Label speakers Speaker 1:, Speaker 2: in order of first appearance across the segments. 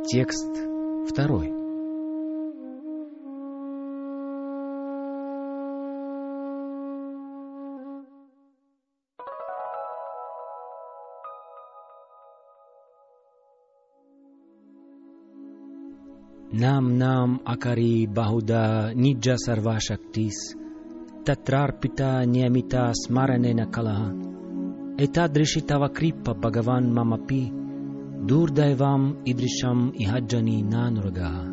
Speaker 1: Текст 2. Нам акари бахуда ниджа сарва шактис, татрарпита ниамита смаранена калаха, этадришитава криппа бхагаван мамапи, дурдайвам идришам ихаджани нанургаха.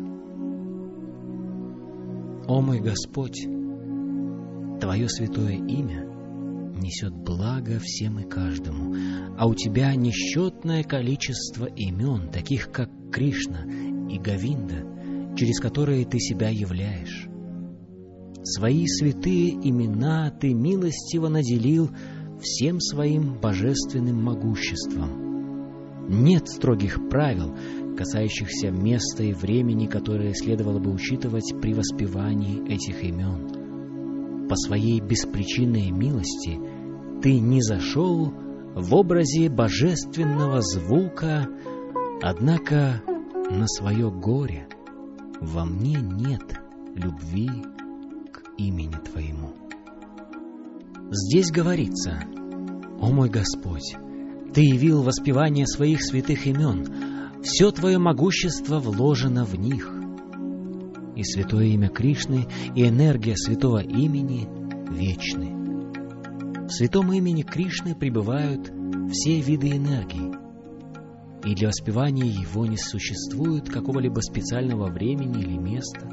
Speaker 1: О мой Господь, Твое святое имя несет благо всем и каждому, а у Тебя несчетное количество имен, таких как Кришна и Говинда, через которые Ты себя являешь. Свои святые имена Ты милостиво наделил всем своим божественным могуществом. Нет строгих правил, касающихся места и времени, которые следовало бы учитывать при воспевании этих имен. По своей беспричинной милости Ты низошел в образе божественного звука, однако на свое горе во мне нет любви к имени Твоему. Здесь говорится: «О мой Господь, Ты явил воспевание своих святых имен, все Твое могущество вложено в них». И святое имя Кришны, и энергия святого имени вечны. В святом имени Кришны пребывают все виды энергии, и для воспевания его не существует какого-либо специального времени или места.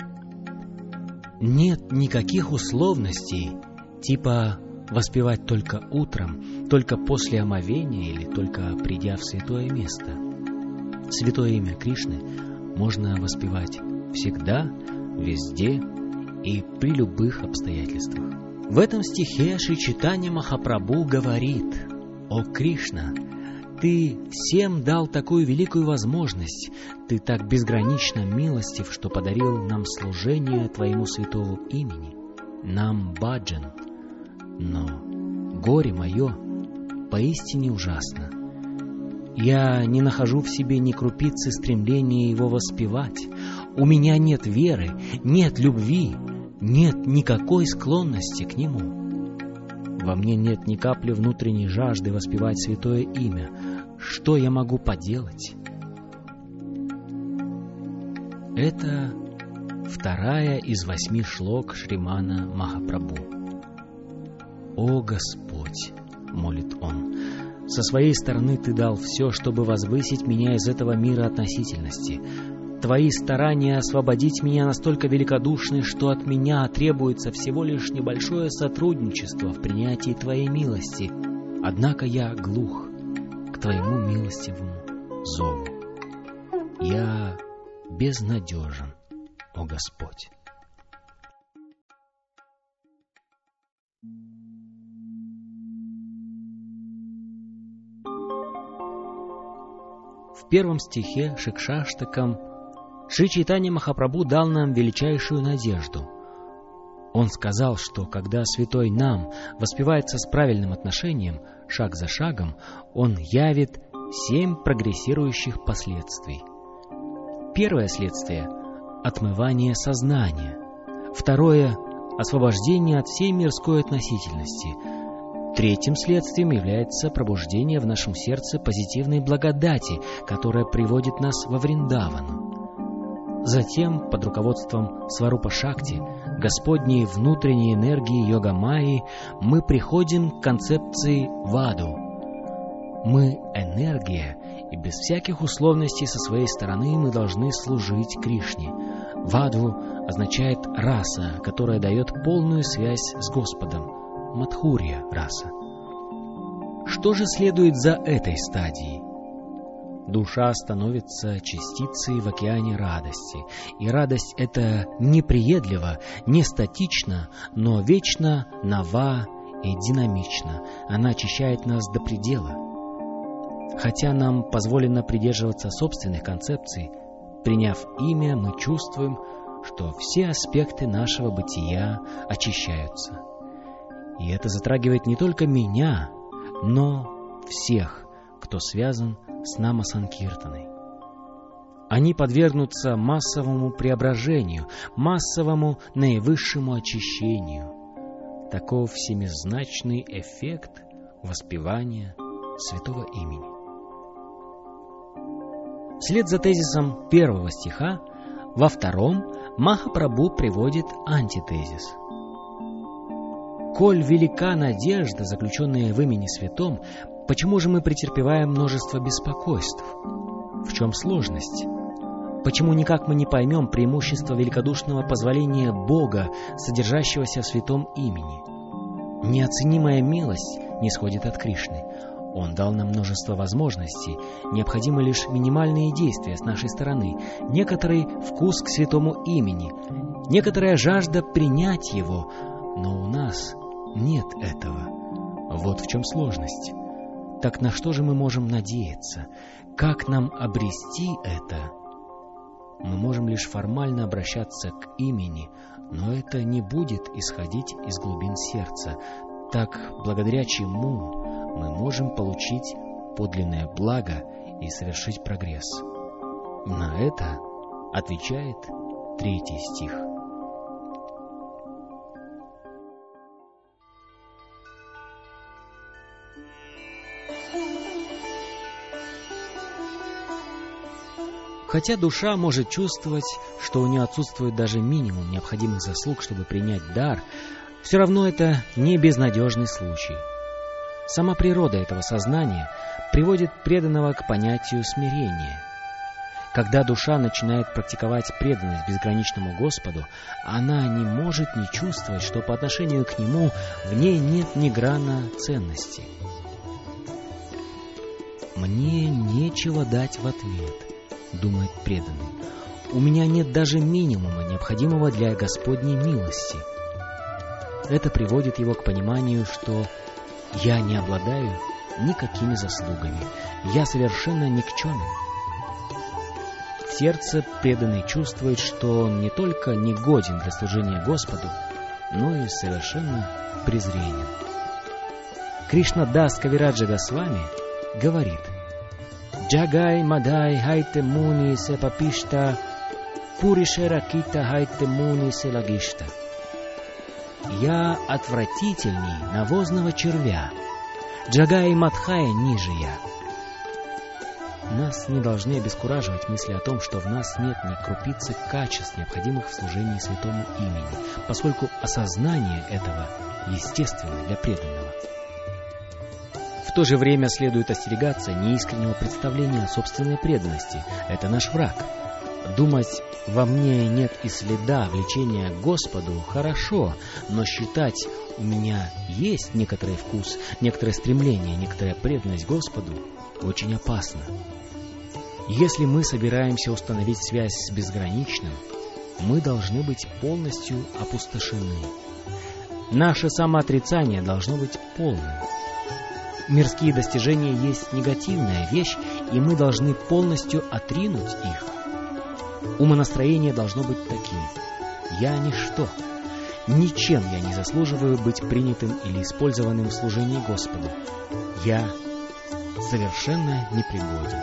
Speaker 1: Нет никаких условностей, типа воспевать только утром, только после омовения или только придя в святое место. Святое имя Кришны можно воспевать всегда, везде и при любых обстоятельствах. В этом стихе Шри Чайтанья Махапрабху говорит: «О Кришна, Ты всем дал такую великую возможность, Ты так безгранично милостив, что подарил нам служение Твоему святому имени, нам баджан. Но горе мое поистине ужасно. Я не нахожу в себе ни крупицы стремления его воспевать. У меня нет веры, нет любви, нет никакой склонности к нему. Во мне нет ни капли внутренней жажды воспевать святое имя. Что я могу поделать?» Это 2 из 8 шлок Шримана Махапрабху. «О Господь!» — молит он. «Со своей стороны Ты дал все, чтобы возвысить меня из этого мира относительности. Твои старания освободить меня настолько великодушны, что от меня требуется всего лишь небольшое сотрудничество в принятии Твоей милости. Однако я глух к Твоему милостивому зову. Я безнадежен, о Господь». В 1 стихе Шикшаштакам Шри Чайтанья Махапрабху дал нам величайшую надежду. Он сказал, что когда святой нам воспевается с правильным отношением, шаг за шагом, он явит 7 прогрессирующих последствий. Первое следствие — отмывание сознания. Второе — освобождение от всей мирской относительности. Третьим следствием является пробуждение в нашем сердце позитивной благодати, которая приводит нас во Вриндавану. Затем, под руководством Сварупа Шакти, Господней внутренней энергии Йога-майи, мы приходим к концепции Ваду. Мы — энергия, и без всяких условностей со своей стороны мы должны служить Кришне. Ваду означает раса, которая дает полную связь с Господом. Мадхурья раса. Что же следует за этой стадией? Душа становится частицей в океане радости, и радость эта неприедлива, не статична, но вечно нова и динамична. Она очищает нас до предела. Хотя нам позволено придерживаться собственных концепций, приняв имя, мы чувствуем, что все аспекты нашего бытия очищаются. И это затрагивает не только меня, но всех, кто связан с Нама-санкиртаной. Они подвергнутся массовому преображению, массовому наивысшему очищению. Таков всемизначный эффект воспевания святого имени. Вслед за тезисом первого стиха, во втором Махапрабху приводит антитезис. «Коль велика надежда, заключенная в имени святом, почему же мы претерпеваем множество беспокойств? В чем сложность? Почему никак мы не поймем преимущество великодушного позволения Бога, содержащегося в святом имени? Неоценимая милость нисходит от Кришны. Он дал нам множество возможностей, необходимы лишь минимальные действия с нашей стороны, некоторый вкус к святому имени, некоторая жажда принять его, но у нас нет этого. Вот в чем сложность. Так на что же мы можем надеяться? Как нам обрести это? Мы можем лишь формально обращаться к имени, но это не будет исходить из глубин сердца. Так, благодаря чему мы можем получить подлинное благо и совершить прогресс? На это отвечает 3 стих. Хотя душа может чувствовать, что у нее отсутствует даже минимум необходимых заслуг, чтобы принять дар, все равно это не безнадежный случай. Сама природа этого сознания приводит преданного к понятию смирения. Когда душа начинает практиковать преданность безграничному Господу, она не может не чувствовать, что по отношению к Нему в ней нет ни грана ценности. «Мне нечего дать в ответ», — думает преданный. «У меня нет даже минимума, необходимого для Господней милости». Это приводит его к пониманию, что «я не обладаю никакими заслугами, я совершенно никчемен». В сердце преданный чувствует, что он не только не годен для служения Господу, но и совершенно презренен. Кришна Дас Кавираджа Госвами говорит: «Джагай мадай хайте муни се папишта, пуришера кита хайте муни се лагишта». «Я отвратительней навозного червя, Джагай Мадхая ниже я». Нас не должны обескураживать мысли о том, что в нас нет ни крупицы качеств, необходимых в служении святому имени, поскольку осознание этого естественно для преданного. В то же время следует остерегаться неискреннего представления о собственной преданности. Это наш враг. Думать «во мне нет и следа влечения к Господу» хорошо, но считать «у меня есть некоторый вкус, некоторое стремление, некоторая преданность Господу» очень опасно. Если мы собираемся установить связь с безграничным, мы должны быть полностью опустошены. Наше самоотрицание должно быть полным. Мирские достижения есть негативная вещь, и мы должны полностью отринуть их. Умонастроение должно быть таким: «Я ничто, ничем я не заслуживаю быть принятым или использованным в служении Господу. Я совершенно непригоден».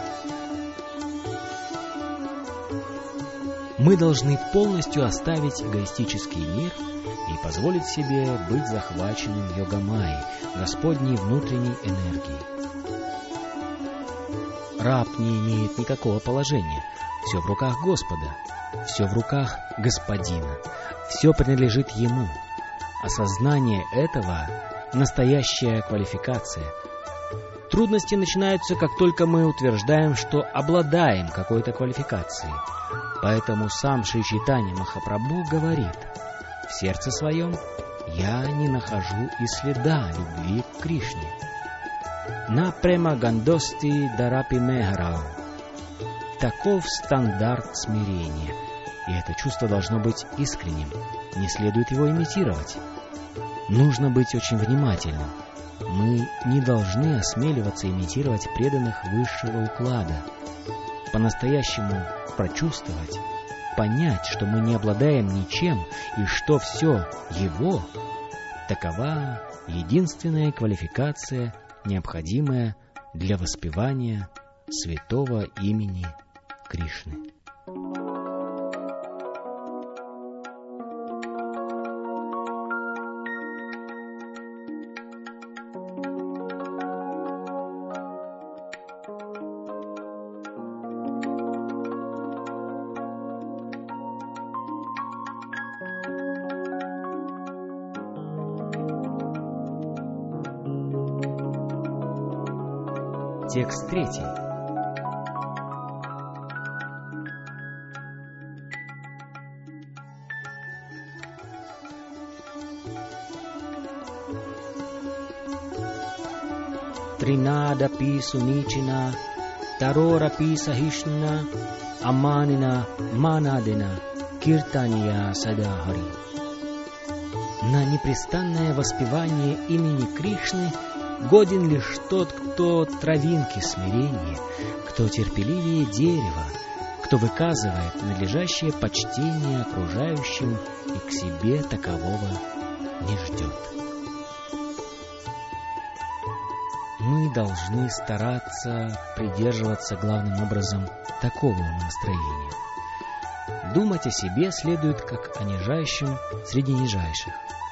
Speaker 1: Мы должны полностью оставить эгоистический мир и позволить себе быть захваченным йогамайей, Господней внутренней энергией. Раб не имеет никакого положения. Все в руках Господа, все в руках Господина, все принадлежит Ему. Осознание этого – настоящая квалификация. Трудности начинаются, как только мы утверждаем, что обладаем какой-то квалификацией. Поэтому сам Шри Чайтанья Махапрабху говорит: «В сердце своем я не нахожу и следа любви к Кришне». «На према гандости дарапи мехарау». Таков стандарт смирения, и это чувство должно быть искренним, не следует его имитировать. Нужно быть очень внимательным. Мы не должны осмеливаться имитировать преданных высшего уклада. По-настоящему прочувствовать, понять, что мы не обладаем ничем и что все Его, такова единственная квалификация, необходимая для воспевания святого имени Кришны. Текст 3. Trinadapī sunicina, tarorapī sahishnuna, ammanina manadena, киртания садахари. На непрестанное воспевание имени Кришны годен лишь тот, кто травинки смирения, кто терпеливее дерева, кто выказывает надлежащее почтение окружающим и к себе такового не ждет. Мы должны стараться придерживаться главным образом такого настроения. Думать о себе следует как о нижайшем среди нижайших.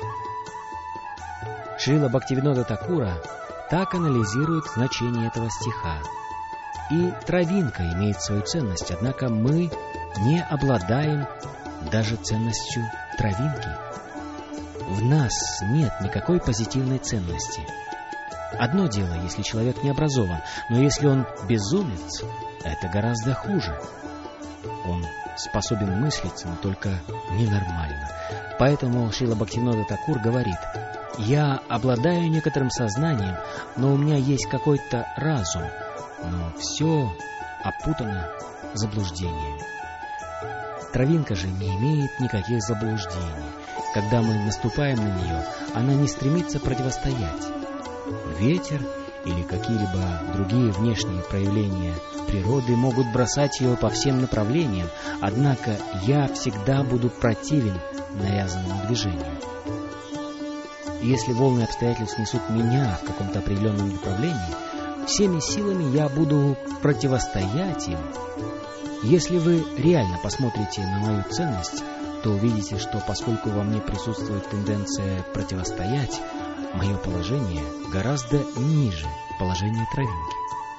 Speaker 1: Шрила Бхактивинода Такура так анализирует значение этого стиха. И травинка имеет свою ценность, однако мы не обладаем даже ценностью травинки. В нас нет никакой позитивной ценности. Одно дело, если человек не образован, но если он безумец, это гораздо хуже. Он способен мыслить, но только ненормально. Поэтому Шрила Бхактивинода Такур говорит: «Я обладаю некоторым сознанием, но у меня есть какой-то разум, но все опутано заблуждениями». Травинка же не имеет никаких заблуждений. Когда мы наступаем на нее, она не стремится противостоять. Ветер или какие-либо другие внешние проявления природы могут бросать ее по всем направлениям, однако я всегда буду противен навязанному движению. Если волны обстоятельств несут меня в каком-то определенном направлении, всеми силами я буду противостоять им. Если вы реально посмотрите на мою ценность, то увидите, что поскольку во мне присутствует тенденция противостоять, мое положение гораздо ниже положения травинки.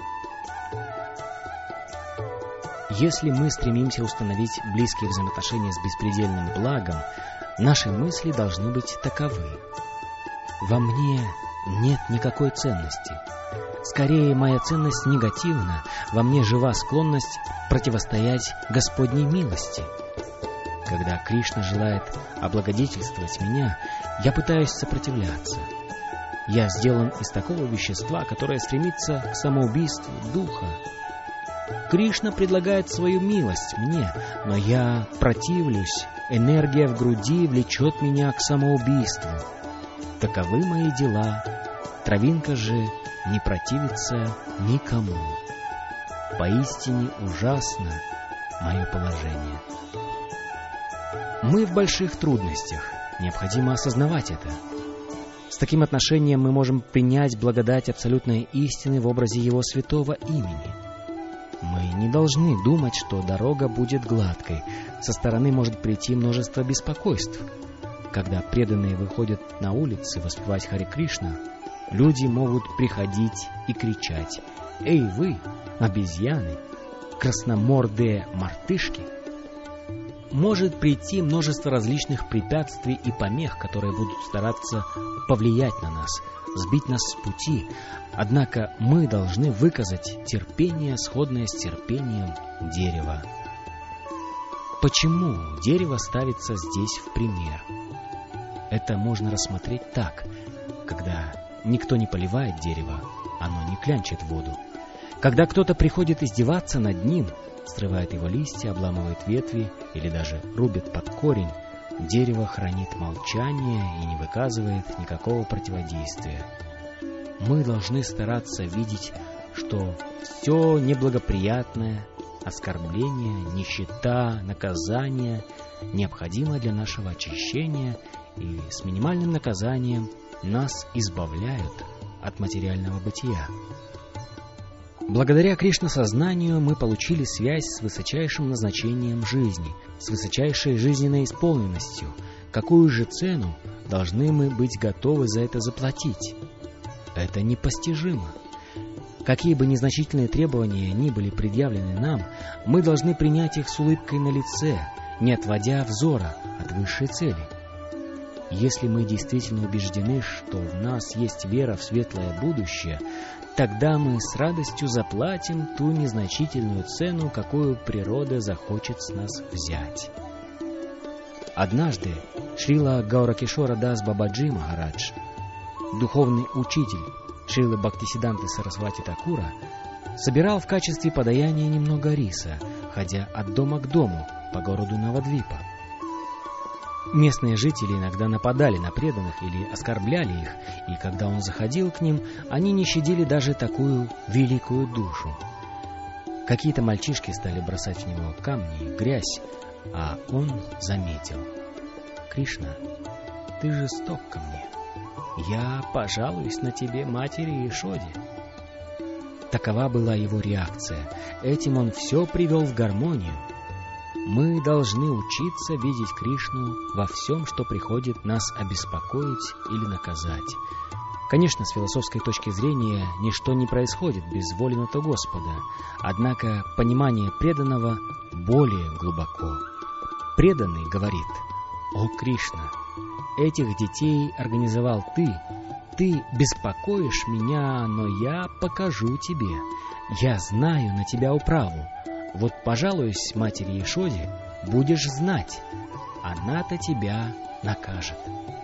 Speaker 1: Если мы стремимся установить близкие взаимоотношения с беспредельным благом, наши мысли должны быть таковы. Во мне нет никакой ценности. Скорее, моя ценность негативна, во мне жива склонность противостоять Господней милости. Когда Кришна желает облагодетельствовать меня, я пытаюсь сопротивляться. Я сделан из такого вещества, которое стремится к самоубийству духа. Кришна предлагает свою милость мне, но я противлюсь, энергия в груди влечет меня к самоубийству. Таковы мои дела, травинка же не противится никому. Поистине ужасно мое положение. Мы в больших трудностях, необходимо осознавать это. С таким отношением мы можем принять благодать абсолютной истины в образе Его святого имени. Мы не должны думать, что дорога будет гладкой. Со стороны может прийти множество беспокойств. Когда преданные выходят на улицы воспевать Харе Кришна, люди могут приходить и кричать: «Эй вы, обезьяны, красномордые мартышки!» Может прийти множество различных препятствий и помех, которые будут стараться повлиять на нас, сбить нас с пути. Однако мы должны выказать терпение, сходное с терпением дерева. Почему дерево ставится здесь в пример? Это можно рассмотреть так. Когда никто не поливает дерево, оно не клянчит воду. Когда кто-то приходит издеваться над ним, срывает его листья, обламывает ветви или даже рубит под корень, дерево хранит молчание и не выказывает никакого противодействия. Мы должны стараться видеть, что все неблагоприятное, оскорбление, нищета, наказание необходимо для нашего очищения, и с минимальным наказанием нас избавляют от материального бытия. Благодаря Кришна-сознанию мы получили связь с высочайшим назначением жизни, с высочайшей жизненной исполненностью. Какую же цену должны мы быть готовы за это заплатить? Это непостижимо. Какие бы незначительные требования ни были предъявлены нам, мы должны принять их с улыбкой на лице, не отводя взора от высшей цели. Если мы действительно убеждены, что в нас есть вера в светлое будущее, тогда мы с радостью заплатим ту незначительную цену, какую природа захочет с нас взять. Однажды Шрила Гауракишора Дас Бабаджи Махарадж, духовный учитель Шрилы Бхактисиддханты Сарасвати Такура, собирал в качестве подаяния немного риса, ходя от дома к дому по городу Навадвипа. Местные жители иногда нападали на преданных или оскорбляли их, и когда он заходил к ним, они не щадили даже такую великую душу. Какие-то мальчишки стали бросать в него камни и грязь, а он заметил: «Кришна, ты жесток ко мне. Я пожалуюсь на тебе матери Ишоде». Такова была его реакция. Этим он все привел в гармонию. Мы должны учиться видеть Кришну во всем, что приходит нас обеспокоить или наказать. Конечно, с философской точки зрения ничто не происходит без воли на то Господа, однако понимание преданного более глубоко. Преданный говорит: «О Кришна, этих детей организовал ты беспокоишь меня, но я покажу тебе, я знаю на тебя управу. Вот пожалуюсь матери Ишоде, будешь знать, она-то тебя накажет».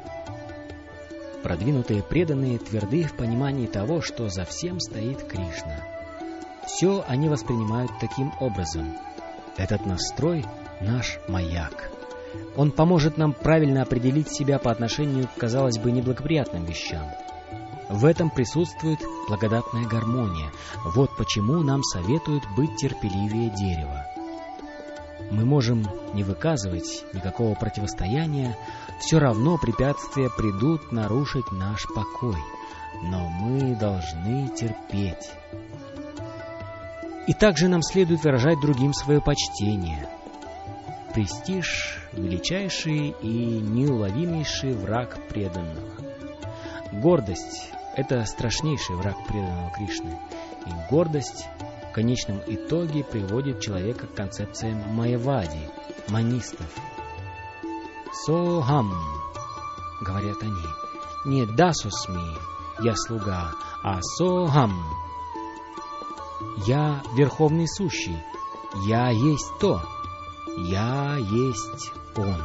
Speaker 1: Продвинутые преданные тверды в понимании того, что за всем стоит Кришна. Все они воспринимают таким образом. Этот настрой — наш маяк. Он поможет нам правильно определить себя по отношению к, казалось бы, неблагоприятным вещам. В этом присутствует благодатная гармония. Вот почему нам советуют быть терпеливее дерева. Мы можем не выказывать никакого противостояния, все равно препятствия придут нарушить наш покой. Но мы должны терпеть. И также нам следует выражать другим свое почтение. Престиж — величайший и неуловимейший враг преданного. Гордость — это страшнейший враг преданного Кришны. И гордость в конечном итоге приводит человека к концепциям майявади, манистов. «Сохам», — говорят они, — не «дасусми», «я слуга», а «сохам», «я верховный сущий», «я есть то», «я есть он».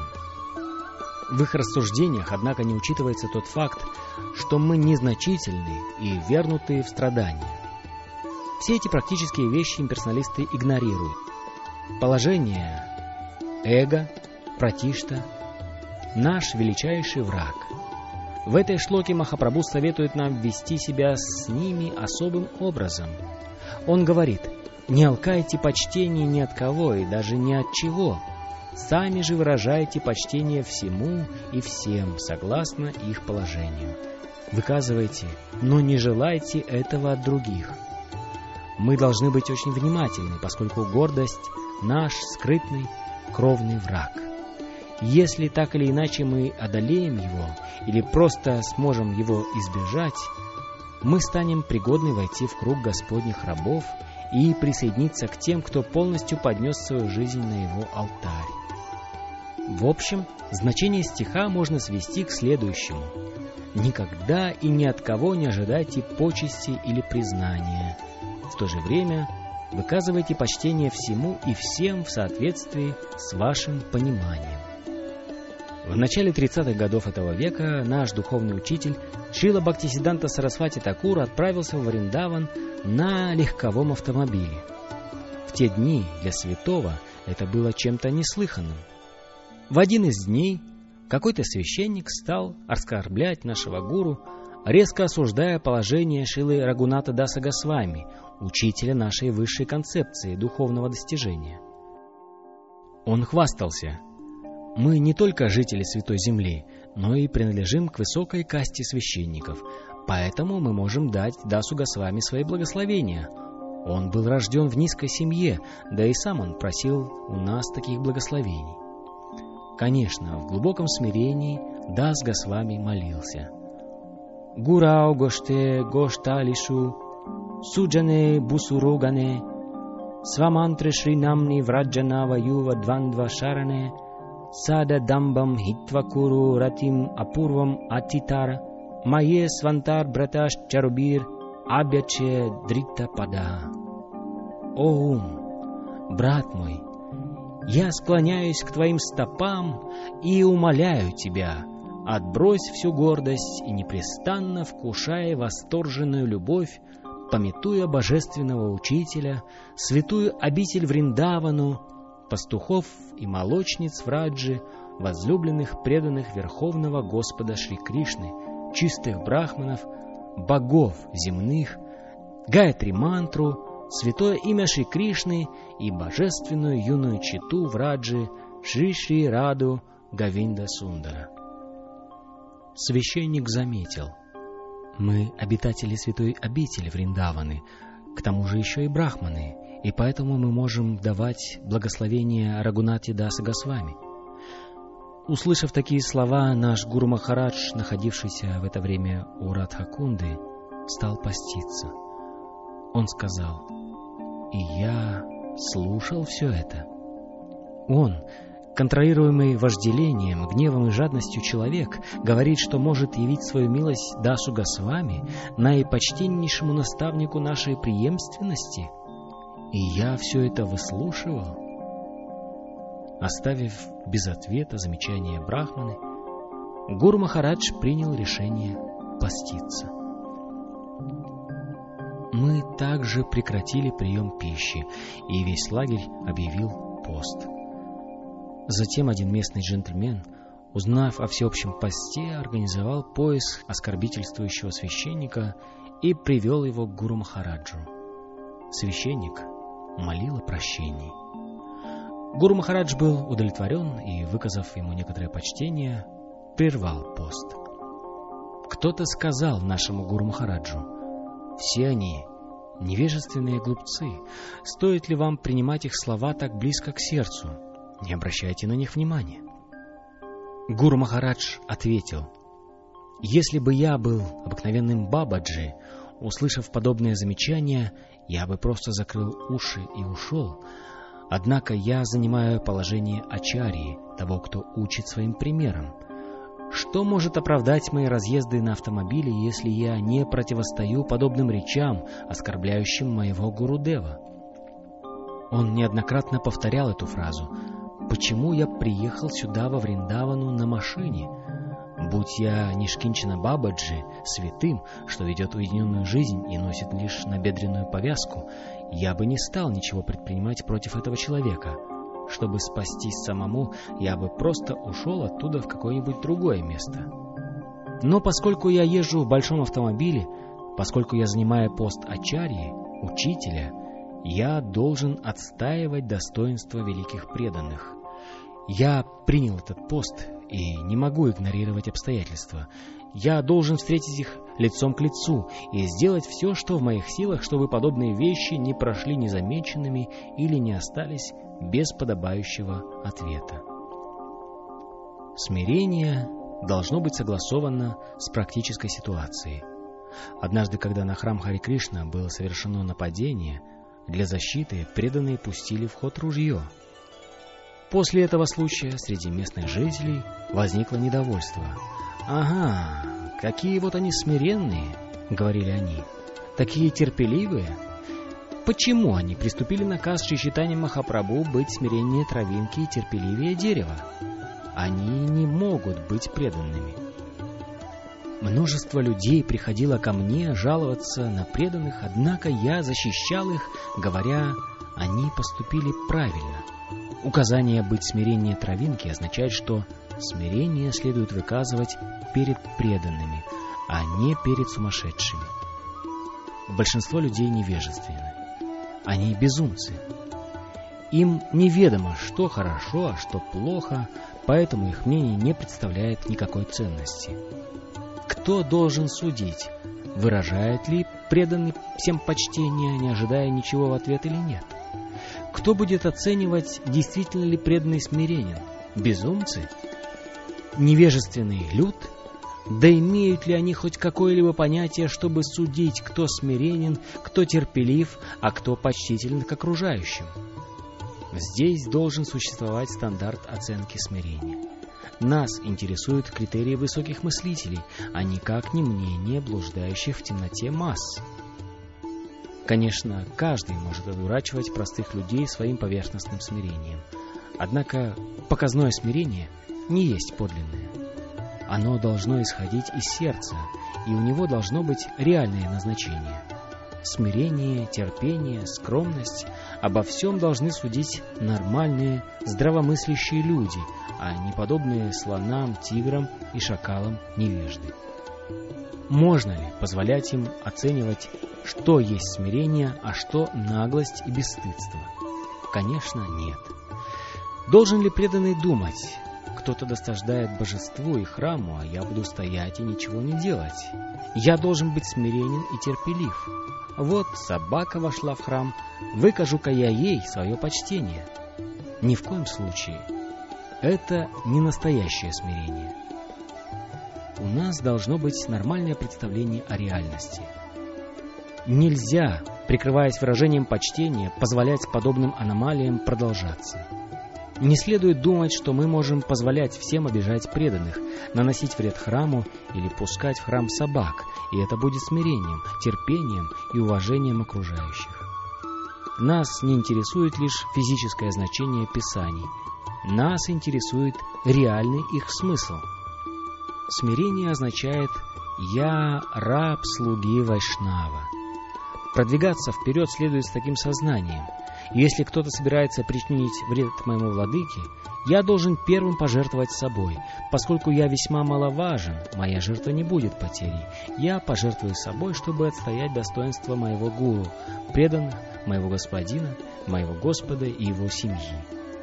Speaker 1: В их рассуждениях, однако, не учитывается тот факт, что мы незначительны и вернуты в страдания. Все эти практические вещи имперсоналисты игнорируют. Положение эго, пратишта — наш величайший враг. В этой шлоке Махапрабху советует нам вести себя с ними особым образом. Он говорит: «Не алкайте почтения ни от кого и даже ни от чего. Сами же выражайте почтение всему и всем, согласно их положению. Выказывайте, но не желайте этого от других». Мы должны быть очень внимательны, поскольку гордость — наш скрытный кровный враг. Если так или иначе мы одолеем его или просто сможем его избежать, мы станем пригодны войти в круг Господних рабов и присоединиться к тем, кто полностью поднес свою жизнь на его алтарь. В общем, значение стиха можно свести к следующему: «Никогда и ни от кого не ожидайте почести или признания. В то же время выказывайте почтение всему и всем в соответствии с вашим пониманием». В начале 30-х годов этого века наш духовный учитель Шрила Бхактисиддханта Сарасвати Такур отправился в Вриндаван на легковом автомобиле. В те дни для святого это было чем-то неслыханным. В один из дней какой-то священник стал оскорблять нашего гуру, резко осуждая положение Шрилы Рагунатха Даса Госвами, учителя нашей высшей концепции духовного достижения. Он хвастался: «Мы не только жители Святой Земли, но и принадлежим к высокой касте священников, поэтому мы можем дать Дасу Госвами свои благословения. Он был рожден в низкой семье, да и сам он просил у нас таких благословений. Конечно, в глубоком смирении Дас Госвами молился. «Гурау гоште гошталишу, суджане бусурогане, свамантре шринамни враджанава юва двандва шаране, сада дамбам хитвакуру ратим апурвам атитара, мае свантар браташ чарубир, абяче дрита пада». О ум, брат мой, я склоняюсь к твоим стопам и умоляю тебя, отбрось всю гордость и непрестанно вкушай восторженную любовь, памятуя божественного учителя, святую обитель Вриндавану, пастухов и молочниц в Раджи, возлюбленных преданных Верховного Господа Шри Кришны, чистых брахманов, богов земных, Гайатри мантру, святое имя Шри Кришны и божественную юную читу в Раджи Шри Раду Говинда Сундара. Священник заметил: мы обитатели святой обители Вриндаваны, к тому же еще и брахманы, и поэтому мы можем давать благословение Рагунати Даса Госвами. Услышав такие слова, наш Гуру Махарадж, находившийся в это время у Радхакунды, стал поститься. Он сказал: и я слушал все это. Он, контролируемый вожделением, гневом и жадностью человек, говорит, что может явить свою милость Дасу Госвами, наипочтеннейшему наставнику нашей преемственности. И я все это выслушивал. Оставив без ответа замечания брахманы, Гуру Махарадж принял решение поститься. Мы также прекратили прием пищи, и весь лагерь объявил пост. Затем один местный джентльмен, узнав о всеобщем посте, организовал поиск оскорбительствующего священника и привел его к Гуру Махараджу. Священник молил о прощении. Гуру Махарадж был удовлетворен и, выказав ему некоторое почтение, прервал пост. Кто-то сказал нашему Гуру Махараджу: «Все они невежественные глупцы. Стоит ли вам принимать их слова так близко к сердцу? Не обращайте на них внимания». Гуру Махарадж ответил: «Если бы я был обыкновенным бабаджи, услышав подобное замечание, я бы просто закрыл уши и ушел. Однако я занимаю положение ачарьи, того, кто учит своим примером. Что может оправдать мои разъезды на автомобиле, если я не противостою подобным речам, оскорбляющим моего Гурудева?» Он неоднократно повторял эту фразу: «Почему я приехал сюда, во Вриндавану, на машине? Будь я Нишкинчана Бабаджи, святым, что ведет уединенную жизнь и носит лишь набедренную повязку, я бы не стал ничего предпринимать против этого человека. Чтобы спастись самому, я бы просто ушел оттуда в какое-нибудь другое место. Но поскольку я езжу в большом автомобиле, поскольку я занимаю пост ачарьи, учителя, я должен отстаивать достоинство великих преданных. Я принял этот пост и не могу игнорировать обстоятельства. Я должен встретить их лицом к лицу и сделать все, что в моих силах, чтобы подобные вещи не прошли незамеченными или не остались без подобающего ответа. Смирение должно быть согласовано с практической ситуацией. Однажды, когда на храм Хари Кришна было совершено нападение, для защиты преданные пустили в ход ружье. После этого случая среди местных жителей возникло недовольство. «Ага, какие вот они смиренные», — говорили они, — «такие терпеливые. Почему они приступили наказ Шри Чайтанья Махапрабху быть смиреннее травинки и терпеливее дерева? Они не могут быть преданными». Множество людей приходило ко мне жаловаться на преданных, однако я защищал их, говоря: они поступили правильно. Указание быть смиреннее травинки означает, что смирение следует выказывать перед преданными, а не перед сумасшедшими. Большинство людей невежественны. Они безумцы. Им неведомо, что хорошо, а что плохо, поэтому их мнение не представляет никакой ценности. Кто должен судить, выражает ли преданы всем почтения, не ожидая ничего в ответ или нет? Кто будет оценивать, действительно ли преданный смиренен? Безумцы? Невежественный люд? Да имеют ли они хоть какое-либо понятие, чтобы судить, кто смиренен, кто терпелив, а кто почтителен к окружающим? Здесь должен существовать стандарт оценки смирения. Нас интересуют критерии высоких мыслителей, а никак не мнение блуждающих в темноте масс. Конечно, каждый может одурачивать простых людей своим поверхностным смирением. Однако показное смирение не есть подлинное. Оно должно исходить из сердца, и у него должно быть реальное назначение. Смирение, терпение, скромность — обо всем должны судить нормальные, здравомыслящие люди, а не подобные слонам, тиграм и шакалам невежды. Можно ли позволять им оценивать, что есть смирение, а что наглость и бесстыдство? Конечно, нет. Должен ли преданный думать: кто-то досаждает божеству и храму, а я буду стоять и ничего не делать? Я должен быть смиренен и терпелив. Вот собака вошла в храм, выкажу-ка я ей свое почтение. Ни в коем случае. Это не настоящее смирение. У нас должно быть нормальное представление о реальности. Нельзя, прикрываясь выражением почтения, позволять подобным аномалиям продолжаться. Не следует думать, что мы можем позволять всем обижать преданных, наносить вред храму или пускать в храм собак, и это будет смирением, терпением и уважением окружающих. Нас не интересует лишь физическое значение Писаний. Нас интересует реальный их смысл. Смирение означает «я раб слуги Вайшнава». Продвигаться вперед следует с таким сознанием. Если кто-то собирается причинить вред моему владыке, я должен первым пожертвовать собой. Поскольку я весьма маловажен, моя жертва не будет потерей. Я пожертвую собой, чтобы отстоять достоинство моего гуру, преданных, моего господина, моего Господа и его семьи.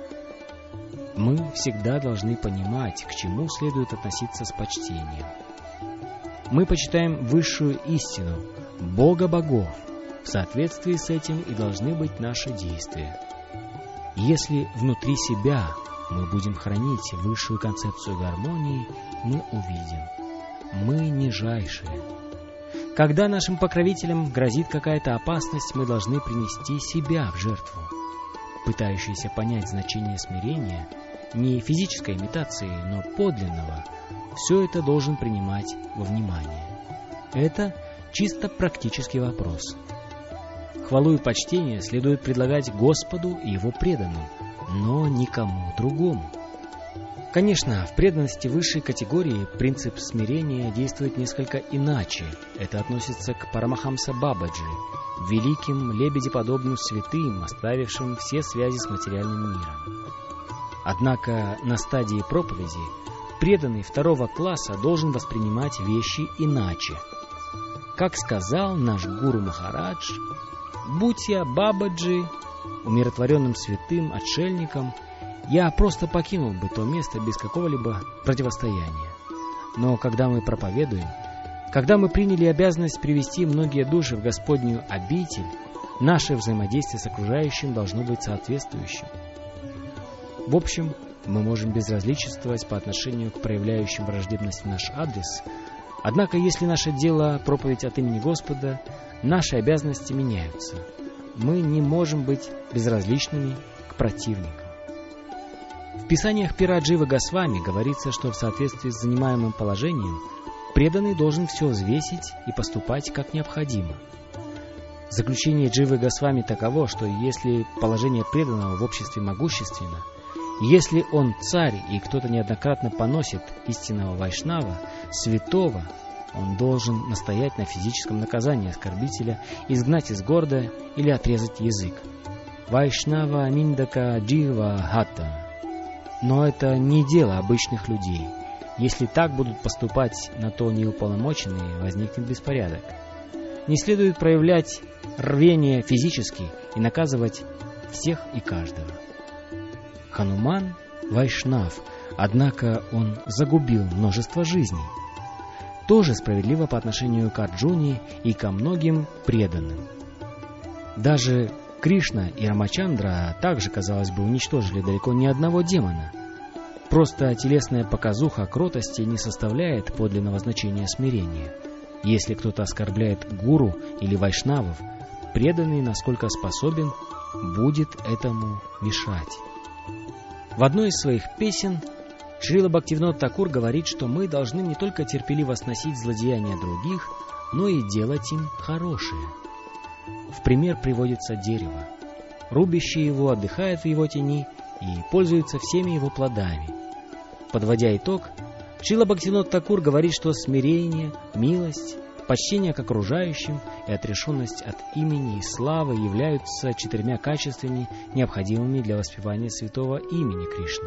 Speaker 1: Мы всегда должны понимать, к чему следует относиться с почтением. Мы почитаем высшую истину, Бога богов. В соответствии с этим и должны быть наши действия. Если внутри себя мы будем хранить высшую концепцию гармонии, мы увидим: мы нижайшие. Когда нашим покровителям грозит какая-то опасность, мы должны принести себя в жертву. Пытающийся понять значение смирения, не физической имитации, но подлинного, все это должен принимать во внимание. Это чисто практический вопрос. Хвалу и почтение следует предлагать Господу и Его преданным, но никому другому. Конечно, в преданности высшей категории принцип смирения действует несколько иначе. Это относится к Парамахамса Бабаджи, великим лебедеподобным святым, оставившим все связи с материальным миром. Однако на стадии проповеди преданный второго класса должен воспринимать вещи иначе. Как сказал наш гуру Махарадж: «Будь я Бабаджи, умиротворенным святым отшельником, я просто покинул бы то место без какого-либо противостояния. Но когда мы проповедуем, когда мы приняли обязанность привести многие души в Господнюю обитель, наше взаимодействие с окружающим должно быть соответствующим». В общем, мы можем безразличествовать по отношению к проявляющим враждебность в наш адрес, однако если наше дело — проповедь от имени Господа, наши обязанности меняются. Мы не можем быть безразличными к противникам. В писаниях пера Дживы Госвами говорится, что в соответствии с занимаемым положением преданный должен все взвесить и поступать как необходимо. Заключение Дживы Госвами таково, что если положение преданного в обществе могущественно, если он царь и кто-то неоднократно поносит истинного вайшнава, святого, он должен настоять на физическом наказании оскорбителя, изгнать из города или отрезать язык. Вайшнава Миндака Джива Хатта. Но это не дело обычных людей. Если так будут поступать на то неуполномоченные, возникнет беспорядок. Не следует проявлять рвение физически и наказывать всех и каждого. Хануман — вайшнав, однако он загубил множество жизней. тоже справедливо по отношению к Арджуне и ко многим преданным. Даже Кришна и Рамачандра также, казалось бы, уничтожили далеко не одного демона. Просто телесная показуха кротости не составляет подлинного значения смирения. Если кто-то оскорбляет гуру или вайшнавов, преданный, насколько способен, будет этому мешать. В одной из своих песен Шрила Бхактивинода Такур говорит, что мы должны не только терпеливо сносить злодеяния других, но и делать им хорошее. В пример приводится дерево. Рубящий его отдыхает в его тени и пользуется всеми его плодами. Подводя итог, Шрила Бхактивинода Такур говорит, что смирение, милость, почтение к окружающим и отрешенность от имени и славы являются 4 качествами, необходимыми для воспевания святого имени Кришны.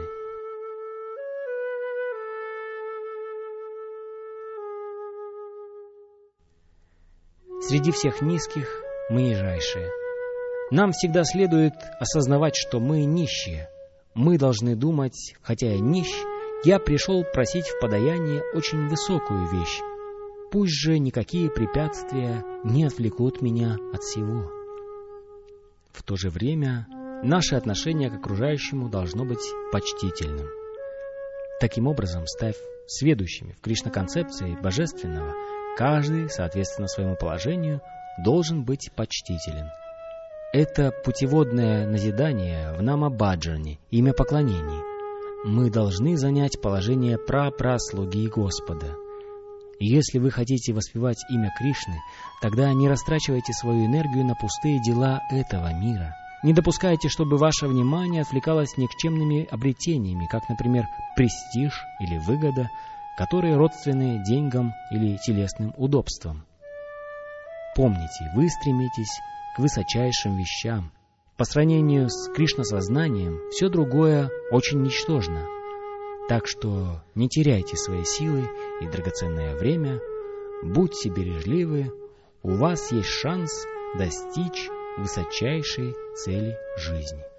Speaker 1: Среди всех низких мы нижайшие. Нам всегда следует осознавать, что мы нищие. Мы должны думать, хотя я нищ, я пришел просить в подаяние очень высокую вещь. Пусть же никакие препятствия не отвлекут меня от всего. В то же время наше отношение к окружающему должно быть почтительным. Таким образом, став сведущими в Кришна-концепции божественного, каждый, соответственно своему положению, должен быть почтителен. Это путеводное назидание в Нама-баджане, имя поклонений. Мы должны занять положение прапраслуги Господа. Если вы хотите воспевать имя Кришны, тогда не растрачивайте свою энергию на пустые дела этого мира. Не допускайте, чтобы ваше внимание отвлекалось никчемными обретениями, как, например, престиж или выгода, которые родственны деньгам или телесным удобствам. Помните, вы стремитесь к высочайшим вещам. По сравнению с Кришна-сознанием все другое очень ничтожно. Так что не теряйте свои силы и драгоценное время, будьте бережливы, у вас есть шанс достичь высочайшей цели жизни.